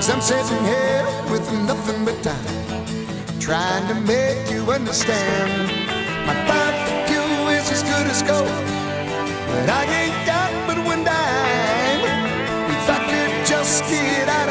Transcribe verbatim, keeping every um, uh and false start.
Cause I'm sitting here with nothing but time, trying to make you understand. My thought for you is as good as gold, but I ain't got but one dime. If I could just get out